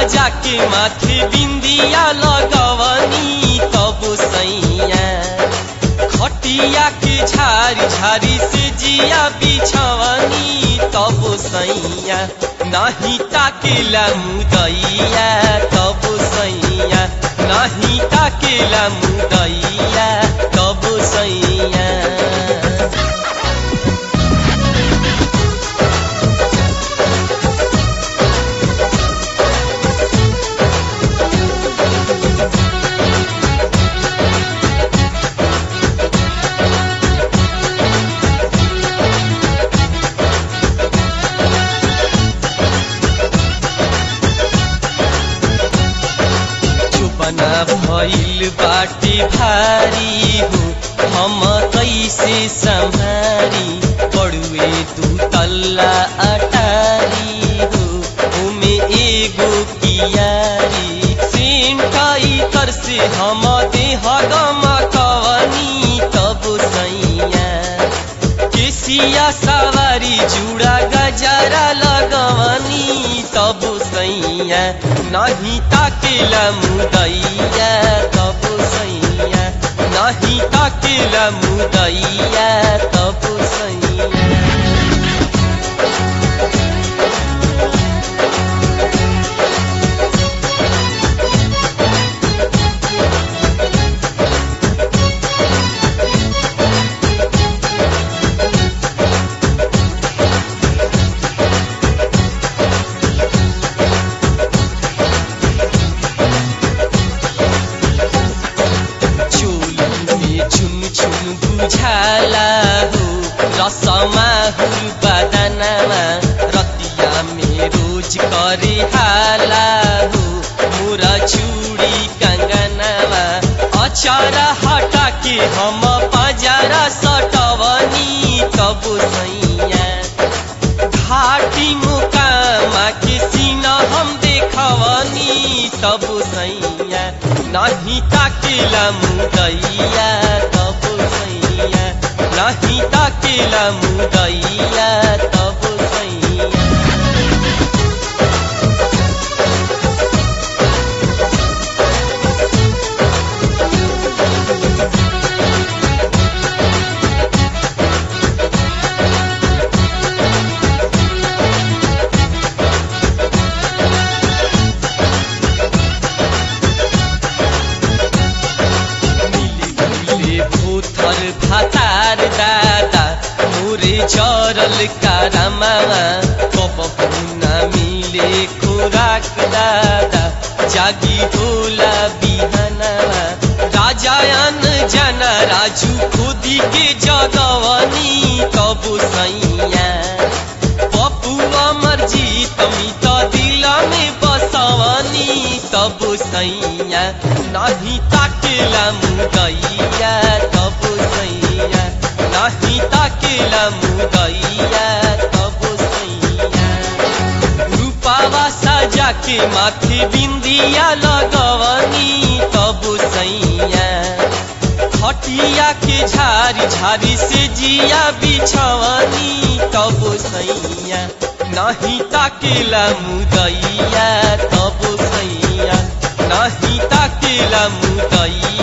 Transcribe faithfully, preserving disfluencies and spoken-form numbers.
साजा के माथे बिंदिया लगवनी तब सैया खटिया के झारी झारी से जिया बिछवनी तब सैया नाही ताकेला मुदैया तब सैया नाही ताकेला मुदैया तब सैया भइल बाटे भारी हो हम कैसे संभारी पड़ुए दू तल्ला अटारी हो उमे एगो कियारी सेंटाई कर से हम देह गमकवनी तब सैया केसिया सवारी जुड़ा गजरा लगवनी तब सैया नाही ताकेला मुदैया तब सैया नाही ताकेला मुदैया तब सैया बुझाला हो रसमा हुल बदनमा रतिया में रोज करे हाला हो मोरा चूड़ी कंगनवा अचारा हटा के हम पजारा सटवनी तब सैया घाटी मुकामा के सीना हम देखवनी तब सैया नाही ताकेला मुदैया तब सैया नाही ताकेला मुदैया तब सैया भातार दादा मोरे चरल कारामावा कब पुना मिले खुराक दादा जागी होला बिहानावा राजायन जना राजू खुदी के जगवनी तब सैया पप्पू अमर जीत मित दिल में बसवनी तब सैया नाही ताकेला मुदैया तब सैया नाही ताकेला मुदैया तब सैया रूपावा साजा के माथे बिंदिया लगवनी तब सैया खटिया के झारी झारी से जिया बिछवनी तब सैया नाही ताकेला मुदैया तब सैया नाही ताकेला मुदैया